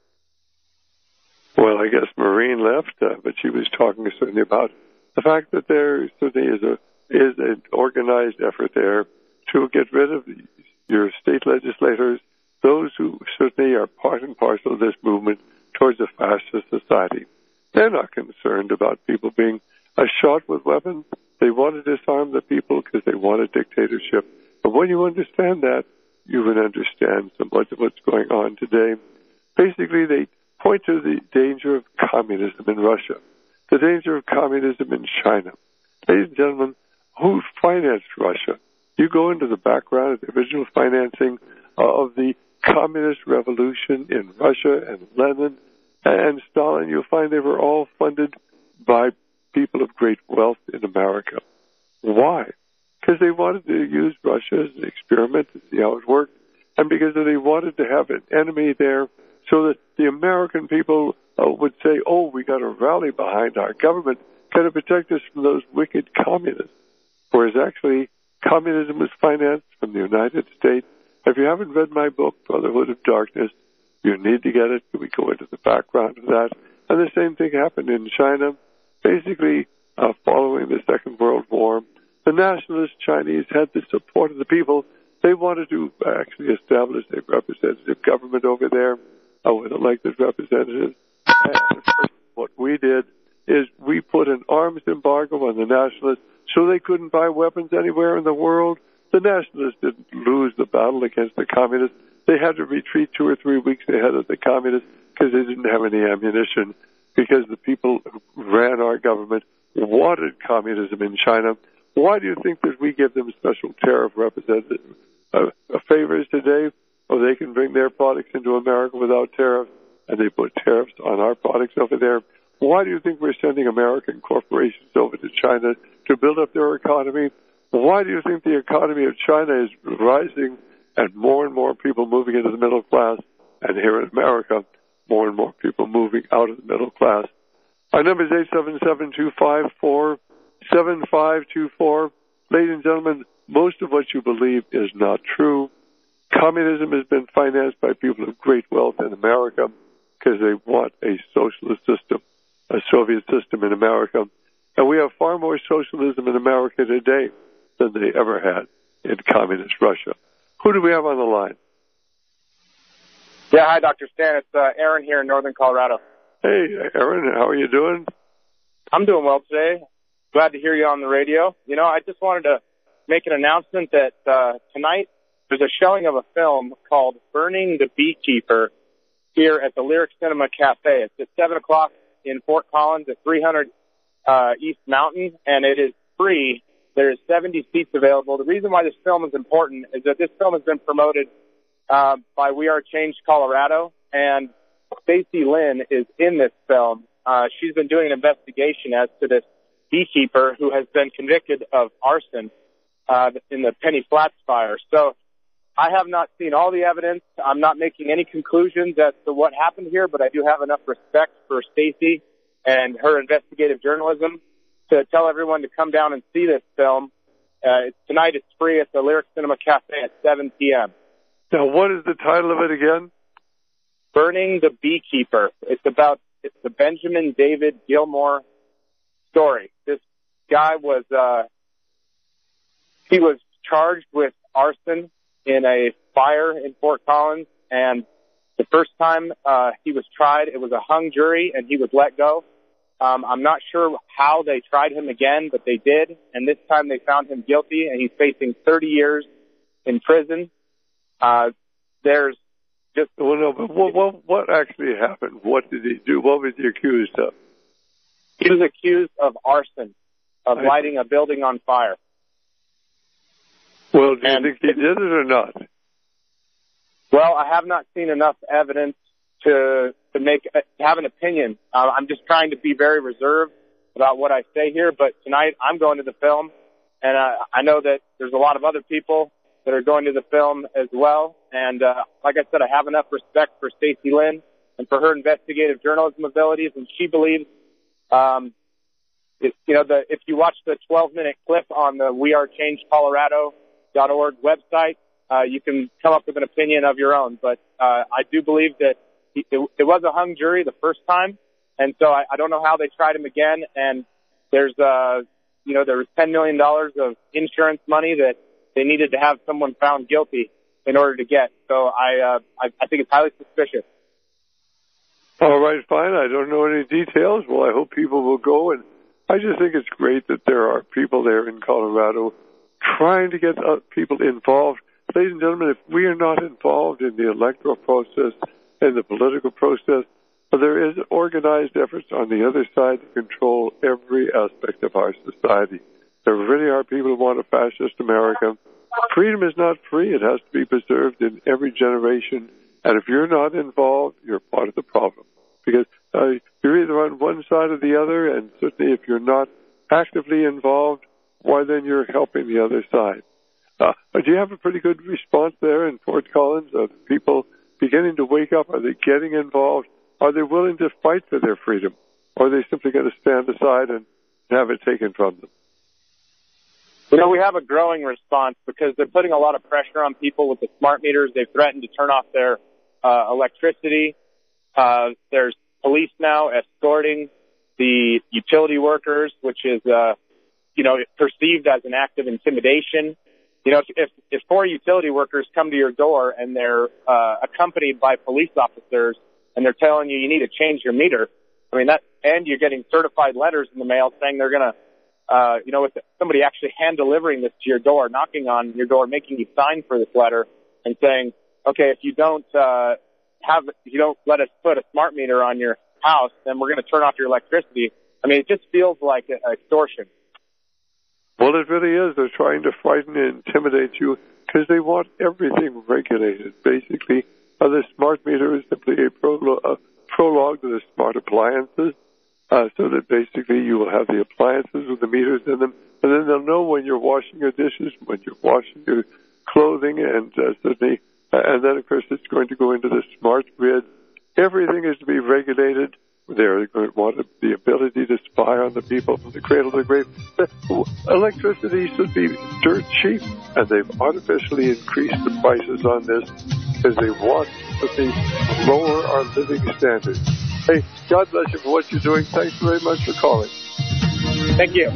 Well, I guess Maureen left, uh, but she was talking certainly about the fact that there certainly is a is an organized effort there to get rid of the, your state legislators, those who certainly are part and parcel of this movement towards a fascist society. They're not concerned about people being uh, shot with weapons. They want to disarm the people because they want a dictatorship. But when you understand that, you can understand somewhat of what's going on today. Basically, they point to the danger of communism in Russia, the danger of communism in China. Ladies and gentlemen, who financed Russia? You go into the background of the original financing of the communist revolution in Russia and Lenin and Stalin, you'll find they were all funded by people of great wealth in America. Why? Because they wanted to use Russia as an experiment to see how it worked, and because they wanted to have an enemy there so that the American people uh, would say, oh, we got to rally behind our government, got to protect us from those wicked communists. Whereas actually, communism was financed from the United States. If you haven't read my book, Brotherhood of Darkness, you need to get it. We go into the background of that. And the same thing happened in China. Basically, uh, following the Second World War, the nationalist Chinese had the support of the people. They wanted to actually establish a representative government over there uh, with elected representatives. And what we did is we put an arms embargo on the nationalists so they couldn't buy weapons anywhere in the world. The nationalists didn't lose the battle against the communists. They had to retreat two or three weeks ahead of the communists because they didn't have any ammunition, because the people who ran our government wanted communism in China. Why do you think that we give them special tariff representative uh, favors today? Oh, they can bring their products into America without tariffs, and they put tariffs on our products over there. Why do you think we're sending American corporations over to China to build up their economy? Why do you think the economy of China is rising and more and more people moving into the middle class? And here in America, more and more people moving out of the middle class. Our number is eight seven seven, two five four, seven five two four. Ladies and gentlemen, most of what you believe is not true. Communism has been financed by people of great wealth in America because they want a socialist system, a Soviet system in America. And we have far more socialism in America today than they ever had in communist Russia. Who do we have on the line? Yeah, hi, Doctor Stan. It's uh, Aaron here in northern Colorado. Hey, Aaron, how are you doing? I'm doing well today. Glad to hear you on the radio. You know, I just wanted to make an announcement that uh, tonight there's a showing of a film called Burning the Beekeeper here at the Lyric Cinema Cafe. It's at seven o'clock in Fort Collins at three hundred uh, East Mountain, and it is free. There's seventy seats available. The reason why this film is important is that this film has been promoted uh, by We Are Change Colorado, and Stacy Lynn is in this film. Uh, she's been doing an investigation as to this beekeeper who has been convicted of arson uh, in the Penny Flats fire. So I have not seen all the evidence. I'm not making any conclusions as to what happened here, but I do have enough respect for Stacy and her investigative journalism to tell everyone to come down and see this film. Uh, tonight it's free at the Lyric Cinema Cafe at seven p.m. Now, what is the title of it again? Burning the Beekeeper. It's about it's the Benjamin David Gilmore story. This guy was uh, he was charged with arson in a fire in Fort Collins, and the first time uh, he was tried, it was a hung jury, and he was let go. Um, I'm not sure how they tried him again, but they did, and this time they found him guilty, and he's facing thirty years in prison. Uh, there's just... Well, no, but what, what, what actually happened? What did he do? What was he accused of? He was accused of arson, of I lighting see. a building on fire. Well, do you and think he did it or not? Well, I have not seen enough evidence to to make to have an opinion. Uh, I'm just trying to be very reserved about what I say here. But tonight I'm going to the film, and uh, I know that there's a lot of other people that are going to the film as well. And uh, like I said, I have enough respect for Stacey Lynn and for her investigative journalism abilities, and she believes, um, it, you know, the, if you watch the twelve-minute clip on the we are change colorado dot org website, uh, you can come up with an opinion of your own. But uh, I do believe that he, it, it was a hung jury the first time, and so I, I don't know how they tried him again. And there's, uh, you know, there was ten million dollars of insurance money that they needed to have someone found guilty in order to get. So I, uh, I, I think it's highly suspicious. All right, fine. I don't know any details. Well, I hope people will go. And I just think it's great that there are people there in Colorado trying to get uh, people involved. Ladies and gentlemen, if we are not involved in the electoral process and the political process, there is organized efforts on the other side to control every aspect of our society. There really are people who want a fascist America. Freedom is not free. It has to be preserved in every generation. And if you're not involved, you're part of the problem. Because uh, you're either on one side or the other, and certainly if you're not actively involved, why then you're helping the other side. Uh, do you have a pretty good response there in Fort Collins? Are people beginning to wake up? Are they getting involved? Are they willing to fight for their freedom? Or are they simply going to stand aside and have it taken from them? You know, we have a growing response because they're putting a lot of pressure on people with the smart meters. They've threatened to turn off their uh, electricity. Uh, there's police now escorting the utility workers, which is, uh, you know, perceived as an act of intimidation. You know, if, if, if four utility workers come to your door and they're uh, accompanied by police officers and they're telling you you need to change your meter, I mean, that, and you're getting certified letters in the mail saying they're going to, Uh, you know, with somebody actually hand delivering this to your door, knocking on your door, making you sign for this letter and saying, okay, if you don't, uh, have, if you don't let us put a smart meter on your house, then we're going to turn off your electricity. I mean, it just feels like a, a extortion. Well, it really is. They're trying to frighten and intimidate you because they want everything regulated. Basically, uh, the smart meter is simply a, prolo- a prologue to the smart appliances. Uh, so that basically you will have the appliances with the meters in them, and then they'll know when you're washing your dishes, when you're washing your clothing, and uh, certainly, uh, and then of course it's going to go into the smart grid. Everything is to be regulated. They're going to want the ability to spy on the people from the cradle to the grave. Electricity should be dirt cheap, and they've artificially increased the prices on this because they want to lower our living standards. Hey, God bless you for what you're doing. Thanks very much for calling. Thank you.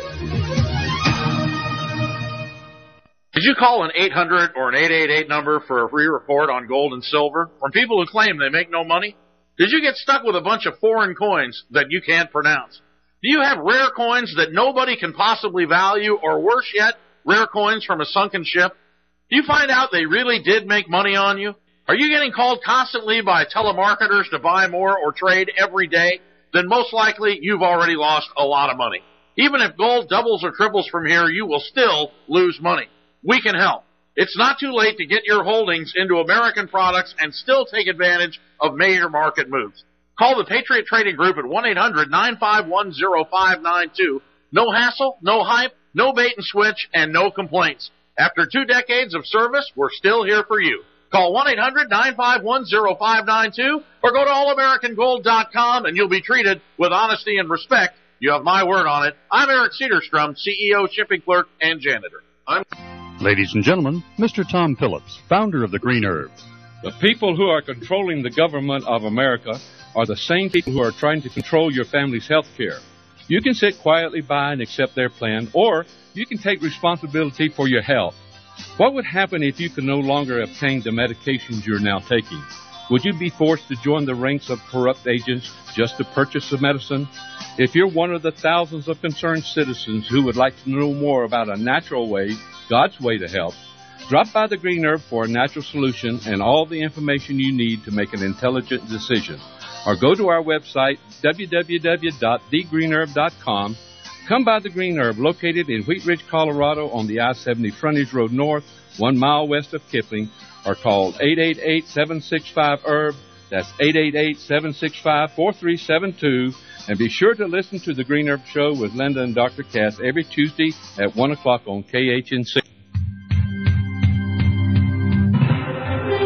Did you call an eight hundred or an eight eight eight number for a free report on gold and silver from people who claim they make no money? Did you get stuck with a bunch of foreign coins that you can't pronounce? Do you have rare coins that nobody can possibly value, or worse yet, rare coins from a sunken ship? Do you find out they really did make money on you? Are you getting called constantly by telemarketers to buy more or trade every day? Then most likely you've already lost a lot of money. Even if gold doubles or triples from here, you will still lose money. We can help. It's not too late to get your holdings into American products and still take advantage of major market moves. Call the Patriot Trading Group at one eight hundred nine five one oh five nine two. No hassle, no hype, no bait and switch, and no complaints. After two decades of service, we're still here for you. Call one eight hundred nine five one oh five nine two or go to all american gold dot com and you'll be treated with honesty and respect. You have my word on it. I'm Eric Cedarstrom, C E O, shipping clerk, and janitor. I'm... Ladies and gentlemen, Mister Tom Phillips, founder of the Green Herb. The people who are controlling the government of America are the same people who are trying to control your family's health care. You can sit quietly by and accept their plan, or you can take responsibility for your health. What would happen if you could no longer obtain the medications you're now taking? Would you be forced to join the ranks of corrupt agents just to purchase the medicine? If you're one of the thousands of concerned citizens who would like to know more about a natural way, God's way to help, drop by the Green Herb for a natural solution and all the information you need to make an intelligent decision. Or go to our website, w w w dot the green herb dot com. Come by the Green Herb, located in Wheat Ridge, Colorado, on the I seventy Frontage Road North, one mile west of Kipling, or call eight eight eight, seven six five, herb. That's eight eight eight, seven six five, four three seven two. And be sure to listen to the Green Herb Show with Linda and Doctor Cass every Tuesday at one o'clock on K H N C.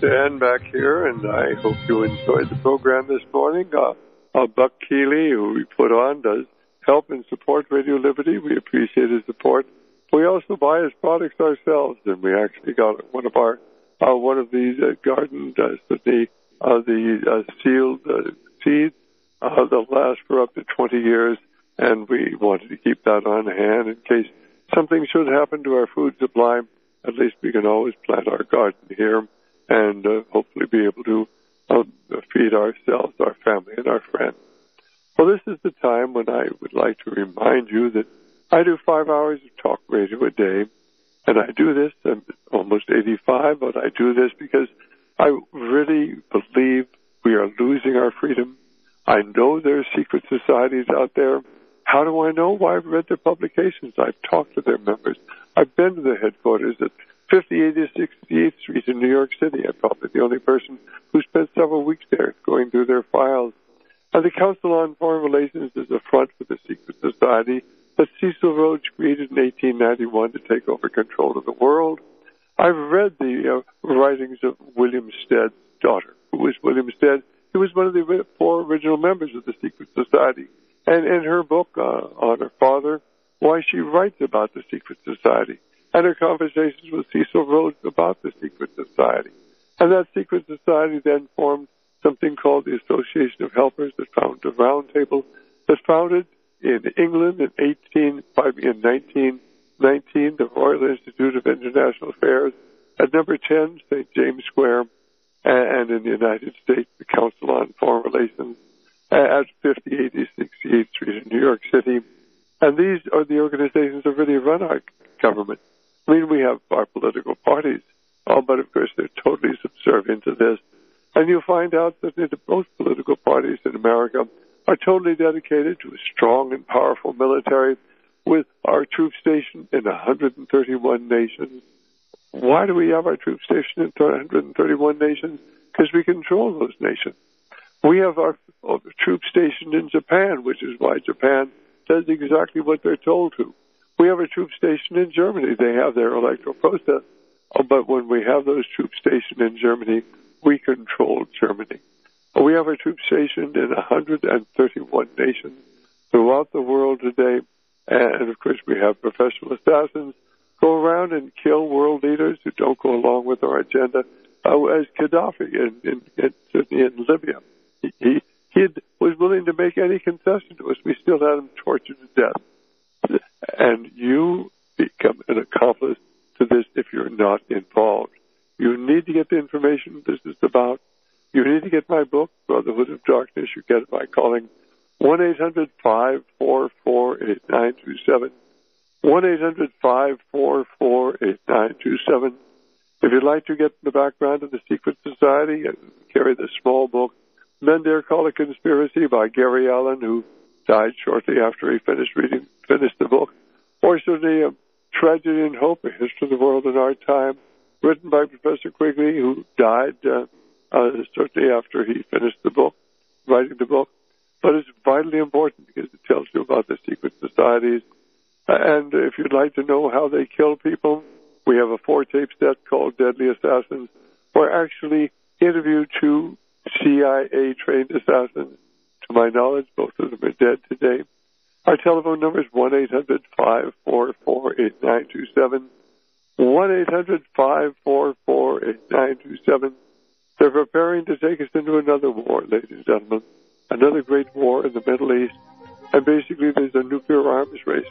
Stan back here, and I hope you enjoyed the program this morning. Uh, uh, Buck Keeley, who we put on, does help and support Radio Liberty. We appreciate his support. We also buy his products ourselves, and we actually got one of our uh, one of these uh, garden uh, the uh, the uh, sealed uh, seeds uh, that last for up to twenty years, and we wanted to keep that on hand in case something should happen to our food supply. At least we can always plant our garden here and uh, hopefully be able to uh, feed ourselves, our family, and our friends. Well, this is the time when I would like to remind you that I do five hours of talk radio a day, and I do this, I'm almost eighty-five, but I do this because I really believe we are losing our freedom. I know there are secret societies out there. How do I know? Well, I've read their publications. I've talked to their members. I've been to their headquarters at fifty-eight to sixty-eighth Street in New York City. I'm probably the only person who spent several weeks there going through their files. And the Council on Foreign Relations is a front for the secret society that Cecil Rhodes created in eighteen ninety-one to take over control of the world. I've read the uh, writings of William Stead's daughter. Who was William Stead? He was one of the four original members of the secret society. And in her book uh, on her father, why she writes about the secret society and her conversations with Cecil Rhodes about the secret society. And that secret society then formed something called the Association of Helpers that founded a round table that founded in England in eighteen, in nineteen nineteen, the Royal Institute of International Affairs at number ten, Saint James Square, and in the United States, the Council on Foreign Relations at fifty-eight to sixty-eighth Street in New York City. And these are the organizations that really run our government. I mean, we have our political parties, oh, but of course they're totally subservient to this. And you'll find out that the, both political parties in America are totally dedicated to a strong and powerful military with our troops stationed in one hundred thirty-one nations. Why do we have our troops stationed in one hundred thirty-one nations? Because we control those nations. We have our oh, troops stationed in Japan, which is why Japan does exactly what they're told to. We have a troop stationed in Germany. They have their electoral process. Oh, but when we have those troops stationed in Germany, we control Germany. We have our troops stationed in one hundred thirty-one nations throughout the world today. And, of course, we have professional assassins go around and kill world leaders who don't go along with our agenda, uh, as Gaddafi in, in, in, in Libya. He, he, he was willing to make any concession to us. We still had him tortured to death. And you become an accomplice to this if you're not involved. You need to get the information this is about. You need to get my book, Brotherhood of Darkness. You get it by calling one eight hundred five four four eight nine two seven. one eight hundred five four four eight nine two seven. If you'd like to get the background of the secret society and carry the small book, Men Dare Call It Conspiracy by Gary Allen, who died shortly after he finished reading, finished the book, or certainly a Tragedy and Hope, A History of the World in Our Time, written by Professor Quigley, who died uh, uh, shortly after he finished the book, writing the book. But it's vitally important because it tells you about the secret societies. And if you'd like to know how they kill people, we have a four-tape set called Deadly Assassins, where I actually interviewed two C I A-trained assassins. To my knowledge, both of them are dead today. Our telephone number is one eight hundred five four four eight nine two seven. one eight hundred five four four eight nine two seven. They're preparing to take us into another war, ladies and gentlemen, another great war in the Middle East. And basically, there's a nuclear arms race